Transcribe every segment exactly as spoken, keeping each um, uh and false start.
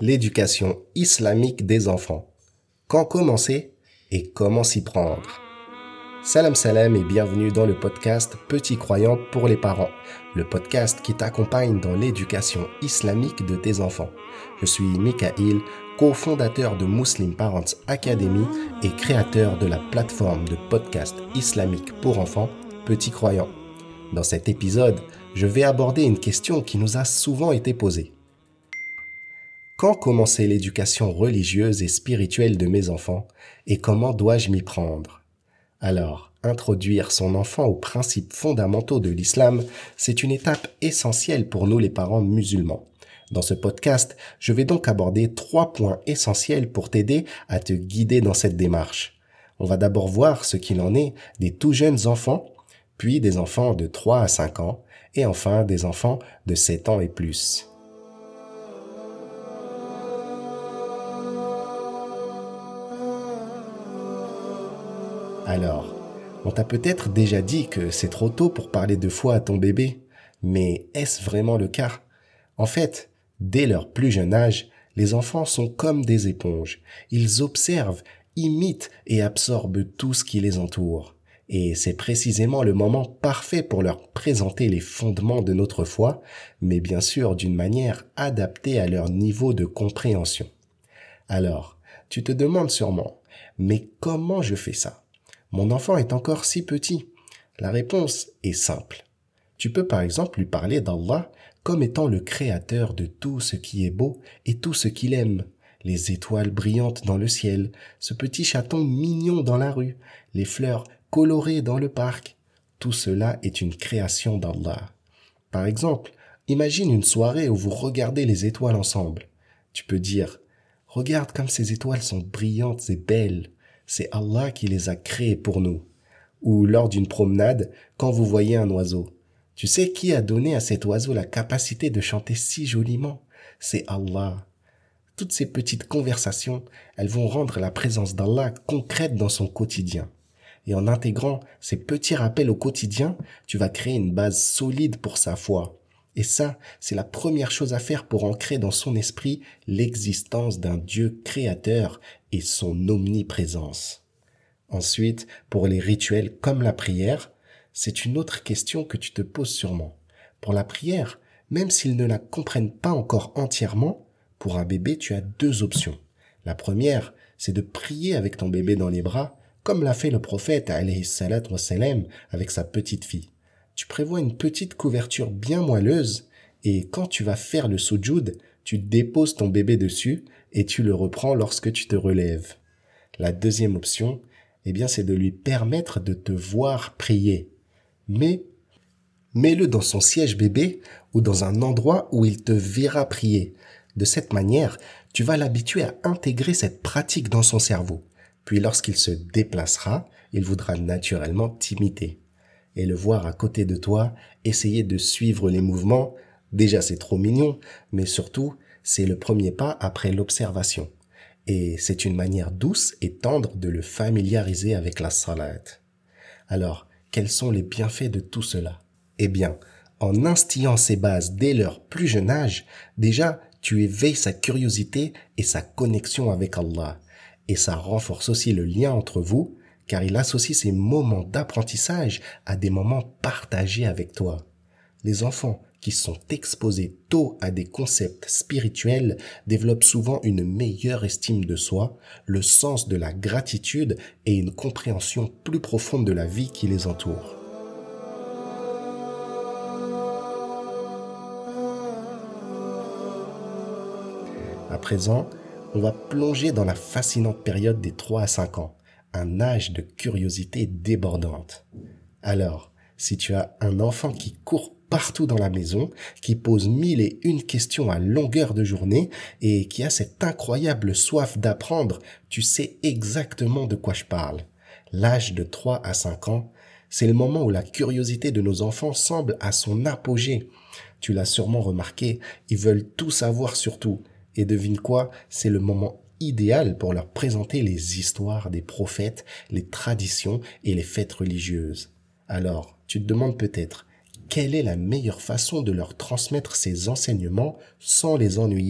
L'éducation islamique des enfants. Quand commencer et comment s'y prendre? Salam salam et bienvenue dans le podcast Petits croyants pour les parents, le podcast qui t'accompagne dans l'éducation islamique de tes enfants. Je suis Mikaël, cofondateur de Muslim Parents Academy et créateur de la plateforme de podcast islamique pour enfants Petits croyants. Dans cet épisode, je vais aborder une question qui nous a souvent été posée. Quand commencer l'éducation religieuse et spirituelle de mes enfants et comment dois-je m'y prendre? Alors, introduire son enfant aux principes fondamentaux de l'islam, c'est une étape essentielle pour nous les parents musulmans. Dans ce podcast, je vais donc aborder trois points essentiels pour t'aider à te guider dans cette démarche. On va d'abord voir ce qu'il en est des tout jeunes enfants, puis des enfants de trois à cinq ans, et enfin des enfants de sept ans et plus. Alors, on t'a peut-être déjà dit que c'est trop tôt pour parler de foi à ton bébé, mais est-ce vraiment le cas? En fait, dès leur plus jeune âge, les enfants sont comme des éponges. Ils observent, imitent et absorbent tout ce qui les entoure. Et c'est précisément le moment parfait pour leur présenter les fondements de notre foi, mais bien sûr d'une manière adaptée à leur niveau de compréhension. Alors, tu te demandes sûrement, mais comment je fais ça? Mon enfant est encore si petit. La réponse est simple. Tu peux par exemple lui parler d'Allah comme étant le créateur de tout ce qui est beau et tout ce qu'il aime. Les étoiles brillantes dans le ciel, ce petit chaton mignon dans la rue, les fleurs colorées dans le parc. Tout cela est une création d'Allah. Par exemple, imagine une soirée où vous regardez les étoiles ensemble. Tu peux dire « Regarde comme ces étoiles sont brillantes et belles. C'est Allah qui les a créées pour nous. » Ou lors d'une promenade, quand vous voyez un oiseau. Tu sais qui a donné à cet oiseau la capacité de chanter si joliment? C'est Allah. Toutes ces petites conversations, elles vont rendre la présence d'Allah concrète dans son quotidien. Et en intégrant ces petits rappels au quotidien, tu vas créer une base solide pour sa foi. Et ça, c'est la première chose à faire pour ancrer dans son esprit l'existence d'un Dieu créateur et son omniprésence. Ensuite, pour les rituels comme la prière, c'est une autre question que tu te poses sûrement. Pour la prière, même s'ils ne la comprennent pas encore entièrement, pour un bébé, tu as deux options. La première, c'est de prier avec ton bébé dans les bras, comme l'a fait le prophète alayhi salatu wassalam avec sa petite fille. Tu prévois une petite couverture bien moelleuse et quand tu vas faire le soujoud, tu déposes ton bébé dessus et tu le reprends lorsque tu te relèves. La deuxième option, eh bien, c'est de lui permettre de te voir prier. Mais mets-le dans son siège bébé ou dans un endroit où il te verra prier. De cette manière, tu vas l'habituer à intégrer cette pratique dans son cerveau. Puis lorsqu'il se déplacera, il voudra naturellement t'imiter. Et le voir à côté de toi, essayer de suivre les mouvements, déjà c'est trop mignon, mais surtout, c'est le premier pas après l'observation. Et c'est une manière douce et tendre de le familiariser avec la salat. Alors, quels sont les bienfaits de tout cela? Eh bien, en instillant ces bases dès leur plus jeune âge, déjà, tu éveilles sa curiosité et sa connexion avec Allah. Et ça renforce aussi le lien entre vous, car il associe ces moments d'apprentissage à des moments partagés avec toi. Les enfants qui sont exposés tôt à des concepts spirituels développent souvent une meilleure estime de soi, le sens de la gratitude et une compréhension plus profonde de la vie qui les entoure. À présent, on va plonger dans la fascinante période des trois à cinq ans, un âge de curiosité débordante. Alors, si tu as un enfant qui court partout dans la maison, qui pose mille et une questions à longueur de journée et qui a cette incroyable soif d'apprendre, tu sais exactement de quoi je parle. L'âge de trois à cinq ans, c'est le moment où la curiosité de nos enfants semble à son apogée. Tu l'as sûrement remarqué, ils veulent tout savoir sur tout. Et devine quoi, c'est le moment idéal pour leur présenter les histoires des prophètes, les traditions et les fêtes religieuses. Alors, tu te demandes peut-être, quelle est la meilleure façon de leur transmettre ces enseignements sans les ennuyer?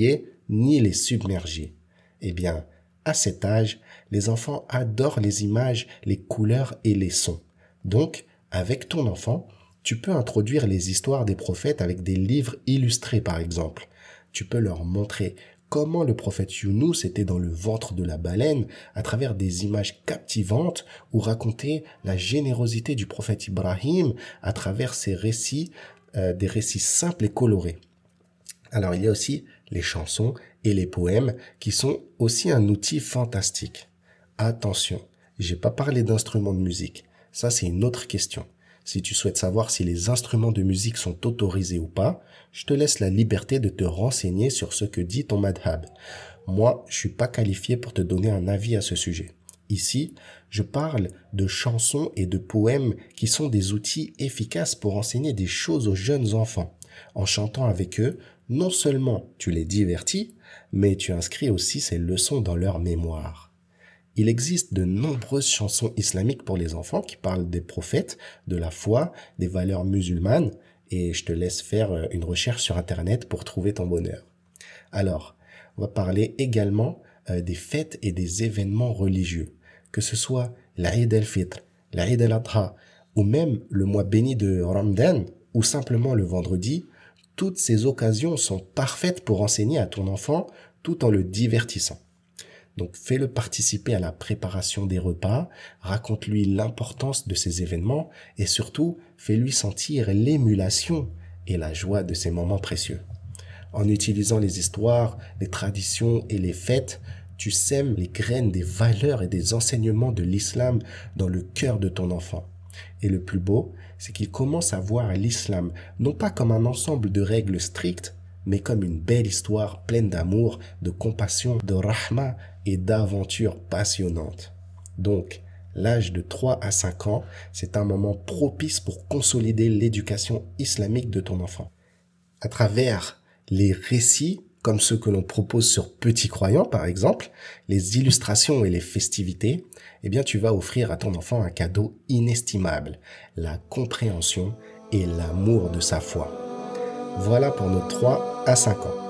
ni les submerger. Eh bien, à cet âge, les enfants adorent les images, les couleurs et les sons. Donc, avec ton enfant, tu peux introduire les histoires des prophètes avec des livres illustrés par exemple. Tu peux leur montrer comment le prophète Younous était dans le ventre de la baleine à travers des images captivantes ou raconter la générosité du prophète Ibrahim à travers ses récits, euh, des récits simples et colorés. Alors il y a aussi les chansons et les poèmes qui sont aussi un outil fantastique. Attention, j'ai pas parlé d'instruments de musique. Ça, c'est une autre question. Si tu souhaites savoir si les instruments de musique sont autorisés ou pas, je te laisse la liberté de te renseigner sur ce que dit ton madhab. Moi, je suis pas qualifié pour te donner un avis à ce sujet. Ici, je parle de chansons et de poèmes qui sont des outils efficaces pour enseigner des choses aux jeunes enfants. En chantant avec eux, non seulement tu les divertis, mais tu inscris aussi ces leçons dans leur mémoire. Il existe de nombreuses chansons islamiques pour les enfants qui parlent des prophètes, de la foi, des valeurs musulmanes, et je te laisse faire une recherche sur Internet pour trouver ton bonheur. Alors, on va parler également euh, des fêtes et des événements religieux, que ce soit l'Aïd al-Fitr, l'Aïd al-Adha, ou même le mois béni de Ramadan, ou simplement le vendredi. Toutes ces occasions sont parfaites pour enseigner à ton enfant tout en le divertissant. Donc fais-le participer à la préparation des repas, raconte-lui l'importance de ces événements et surtout fais-lui sentir l'émulation et la joie de ces moments précieux. En utilisant les histoires, les traditions et les fêtes, tu sèmes les graines des valeurs et des enseignements de l'islam dans le cœur de ton enfant. Et le plus beau, c'est qu'il commence à voir l'islam non pas comme un ensemble de règles strictes, mais comme une belle histoire pleine d'amour, de compassion, de rahma et d'aventures passionnantes. Donc, l'âge de trois à cinq ans, c'est un moment propice pour consolider l'éducation islamique de ton enfant. À travers les récits, comme ceux que l'on propose sur Petit Croyant par exemple, les illustrations et les festivités, eh bien tu vas offrir à ton enfant un cadeau inestimable, la compréhension et l'amour de sa foi. Voilà pour nos trois à cinq ans.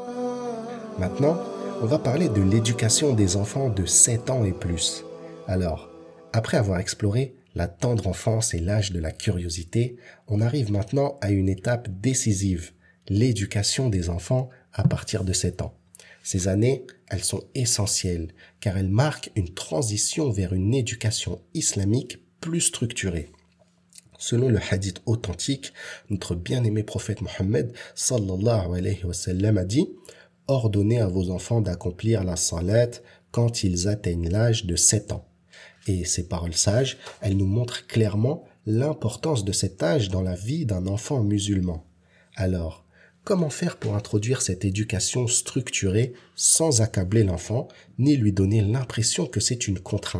Maintenant, on va parler de l'éducation des enfants de sept ans et plus. Alors, après avoir exploré la tendre enfance et l'âge de la curiosité, on arrive maintenant à une étape décisive, l'éducation des enfants à partir de sept ans. Ces années, elles sont essentielles car elles marquent une transition vers une éducation islamique plus structurée. Selon le hadith authentique, notre bien-aimé prophète Mohammed sallallahu alayhi wa sallam a dit « Ordonnez à vos enfants d'accomplir la salat quand ils atteignent l'âge de sept ans. » Et ces paroles sages, elles nous montrent clairement l'importance de cet âge dans la vie d'un enfant musulman. Alors, comment faire pour introduire cette éducation structurée sans accabler l'enfant, ni lui donner l'impression que c'est une contrainte ?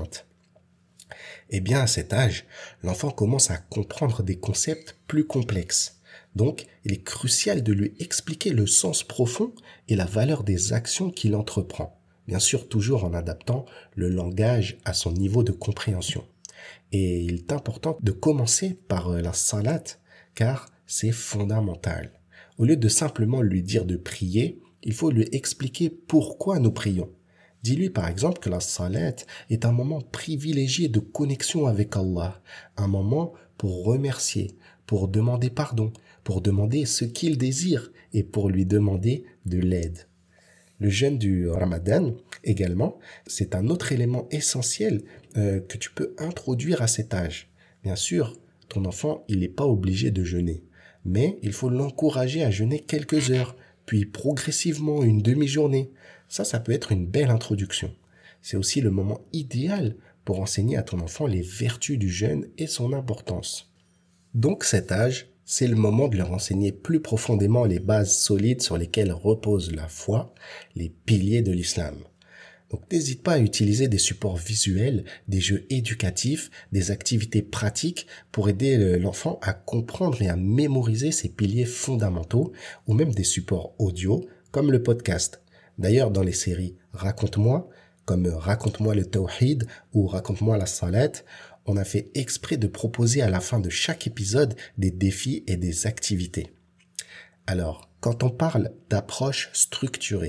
Eh bien, à cet âge, l'enfant commence à comprendre des concepts plus complexes. Donc, il est crucial de lui expliquer le sens profond et la valeur des actions qu'il entreprend. Bien sûr, toujours en adaptant le langage à son niveau de compréhension. Et il est important de commencer par la salat, car c'est fondamental. Au lieu de simplement lui dire de prier, il faut lui expliquer pourquoi nous prions. Dis-lui par exemple que la salat est un moment privilégié de connexion avec Allah, un moment pour remercier, pour demander pardon, pour demander ce qu'il désire et pour lui demander de l'aide. Le jeûne du Ramadan, également, c'est un autre élément essentiel euh, que tu peux introduire à cet âge. Bien sûr, ton enfant, il n'est pas obligé de jeûner, mais il faut l'encourager à jeûner quelques heures, puis progressivement une demi-journée. Ça, ça peut être une belle introduction. C'est aussi le moment idéal pour enseigner à ton enfant les vertus du jeûne et son importance. Donc cet âge, c'est le moment de leur enseigner plus profondément les bases solides sur lesquelles repose la foi, les piliers de l'islam. Donc n'hésite pas à utiliser des supports visuels, des jeux éducatifs, des activités pratiques pour aider l'enfant à comprendre et à mémoriser ces piliers fondamentaux, ou même des supports audio comme le podcast. D'ailleurs, dans les séries Raconte-moi, comme Raconte-moi le Tawhid ou Raconte-moi la Salat, on a fait exprès de proposer à la fin de chaque épisode des défis et des activités. Alors, quand on parle d'approche structurée,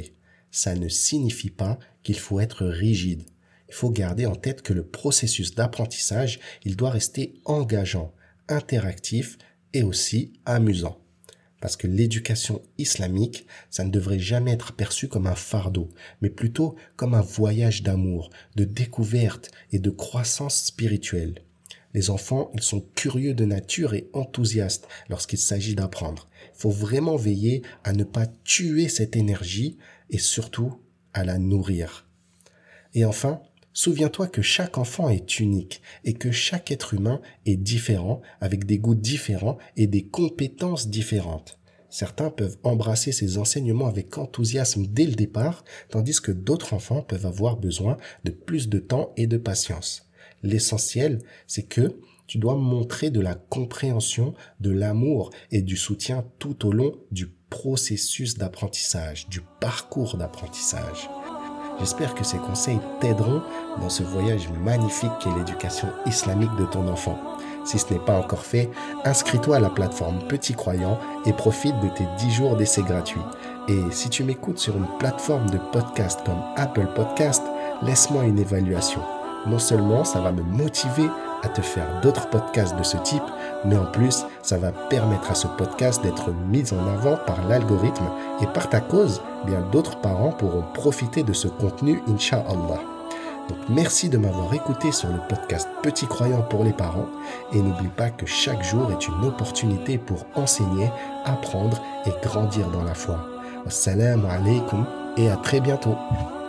ça ne signifie pas qu'il faut être rigide. Il faut garder en tête que le processus d'apprentissage, il doit rester engageant, interactif et aussi amusant. Parce que l'éducation islamique, ça ne devrait jamais être perçu comme un fardeau, mais plutôt comme un voyage d'amour, de découverte et de croissance spirituelle. Les enfants, ils sont curieux de nature et enthousiastes lorsqu'il s'agit d'apprendre. Il faut vraiment veiller à ne pas tuer cette énergie et surtout à la nourrir. Et enfin, souviens-toi que chaque enfant est unique et que chaque être humain est différent, avec des goûts différents et des compétences différentes. Certains peuvent embrasser ces enseignements avec enthousiasme dès le départ, tandis que d'autres enfants peuvent avoir besoin de plus de temps et de patience. L'essentiel, c'est que tu dois montrer de la compréhension, de l'amour et du soutien tout au long du processus d'apprentissage, du parcours d'apprentissage. J'espère que ces conseils t'aideront dans ce voyage magnifique qu'est l'éducation islamique de ton enfant. Si ce n'est pas encore fait, inscris-toi à la plateforme Petit Croyant et profite de tes dix jours d'essai gratuit. Et si tu m'écoutes sur une plateforme de podcast comme Apple Podcast, laisse-moi une évaluation. Non seulement ça va me motiver à te faire d'autres podcasts de ce type, mais en plus, ça va permettre à ce podcast d'être mis en avant par l'algorithme et par ta cause, bien d'autres parents pourront profiter de ce contenu, Inch'Allah. Donc merci de m'avoir écouté sur le podcast Petit Croyant pour les parents et n'oublie pas que chaque jour est une opportunité pour enseigner, apprendre et grandir dans la foi. Assalamu alaikum et à très bientôt.